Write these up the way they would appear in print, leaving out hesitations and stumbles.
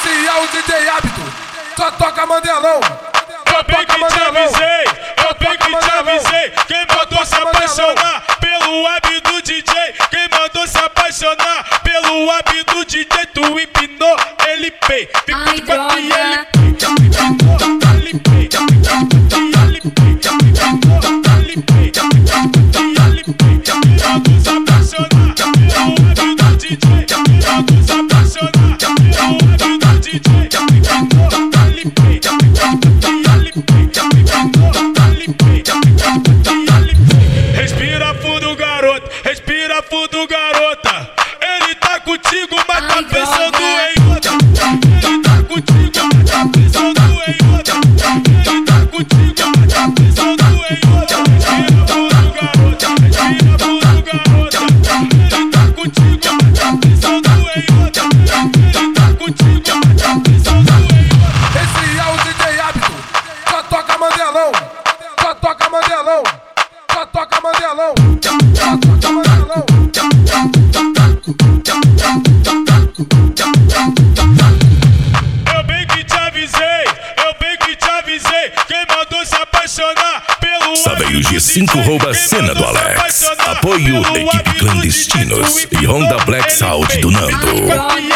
Esse é o DJ Hábito, só toca Mandelão. Eu bem que te avisei, eu bem que te avisei. Quem mandou se apaixonar pelo hábito DJ? Quem mandou se apaixonar pelo hábito DJ? Tu empinou, ele pei. Ai, droga. Respira fundo, garota, respira fundo, garota. Ele tá contigo, mas tá pensando em outra. Ele tá contigo, mas tá pensando em outra. Ele tá contigo, mas tá pensando em outra. Respira fundo, garota, respira fundo, garota. Ele tá contigo, mas tá pensando em outra. Ele tá contigo, mas tá pensando em outra. Esse é o DJ Hábito, só toca Mandelão. Só toca Mandelão. Só toca Mandelão. Só toca Mandelão. Eu bem que te avisei, eu bem que te avisei. Quem mandou se apaixonar pelo Saveio G5 rouba a cena do Alex. Apoio equipe Clandestinos e Honda Black Sound do Nando.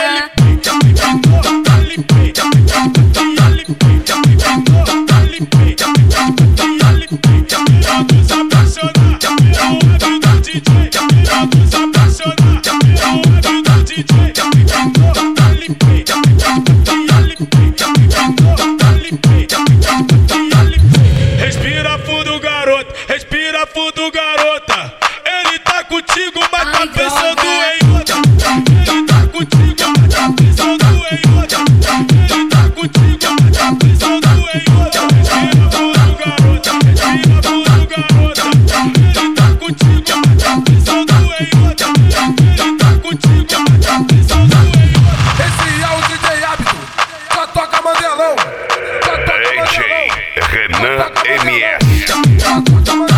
Respira fundo, garota, respira fundo, garota. Ele tá contigo, mas tá pensando em outra. Ele tá contigo, mas tá pensando em outra. Ele tá contigo, mas tá pensando em outra. Respira fundo, garota, respira fundo, garota. Ele tá contigo, mas tá pensando em outra. Ele tá contigo, mas tá pensando em outra. Esse é o DJ Hábito, só toca Mandelão. Só toca Mandelão. Renan Só toca MS. Mandelão.